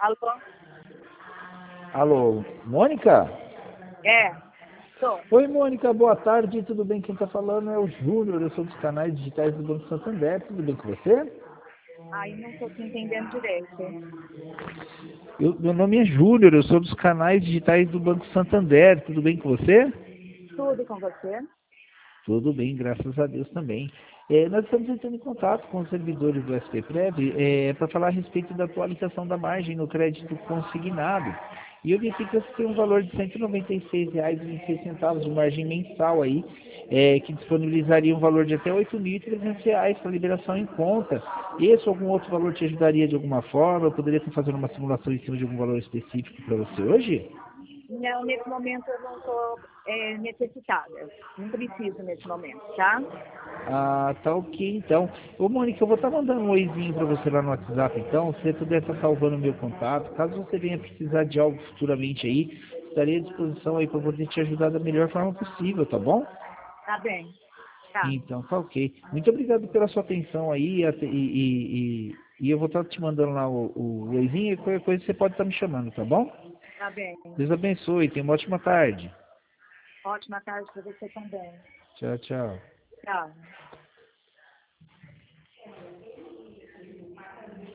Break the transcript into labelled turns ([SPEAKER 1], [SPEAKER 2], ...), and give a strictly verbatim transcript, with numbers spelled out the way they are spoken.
[SPEAKER 1] Alô?
[SPEAKER 2] Alô, Mônica?
[SPEAKER 1] É, sou.
[SPEAKER 2] Oi, Mônica, boa tarde, tudo bem? Quem está falando é o Júnior, eu sou dos canais digitais do Banco Santander, tudo bem com você?
[SPEAKER 1] Aí não estou te entendendo direito.
[SPEAKER 2] Eu, meu nome é Júnior, eu sou dos canais digitais do Banco Santander, tudo bem com você?
[SPEAKER 1] Tudo com você?
[SPEAKER 2] Tudo bem, graças a Deus também. É, nós estamos entrando em contato com os servidores do S P Prev é, para falar a respeito da atualização da margem no crédito consignado. E eu vi aqui que você tem um valor de cento e noventa e seis reais e vinte e seis centavos de margem mensal aí, é, que disponibilizaria um valor de até oito mil e trezentos reais para liberação em conta. Esse ou algum outro valor te ajudaria de alguma forma? Eu poderia estar fazendo uma simulação em cima de algum valor específico para você hoje?
[SPEAKER 1] Não, nesse momento eu não estou é, necessitada. Não preciso nesse momento, tá?
[SPEAKER 2] Ah, tá ok então. Ô Mônica, eu vou estar mandando um oizinho para você lá no WhatsApp então, se você puder estar salvando o meu contato, caso você venha precisar de algo futuramente aí, estarei à disposição aí para poder te ajudar da melhor forma possível, tá bom?
[SPEAKER 1] Tá bem. Tá.
[SPEAKER 2] Então, tá ok. Muito obrigado pela sua atenção aí e, e, e, e- e eu vou estar te mandando lá o, o oizinho e qualquer coisa você pode estar me chamando, tá bom?
[SPEAKER 1] Tá bem.
[SPEAKER 2] Deus abençoe, tenha uma ótima tarde.
[SPEAKER 1] Ótima tarde para você também.
[SPEAKER 2] Tchau, tchau.
[SPEAKER 1] Tchau.